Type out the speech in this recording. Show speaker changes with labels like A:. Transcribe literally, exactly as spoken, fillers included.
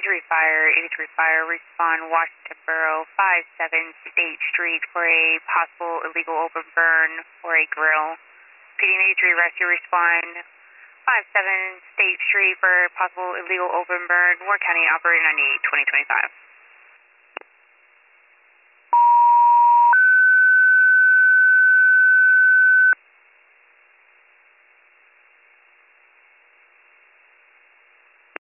A: eighty-three Fire, eighty-three Fire, respond Washington Borough, five seven State Street for a possible illegal open burn or a grill. P D eighty-three Rescue, respond five seven State Street for a possible illegal open burn, Moore County, operator ninety-eight, twenty twenty-five.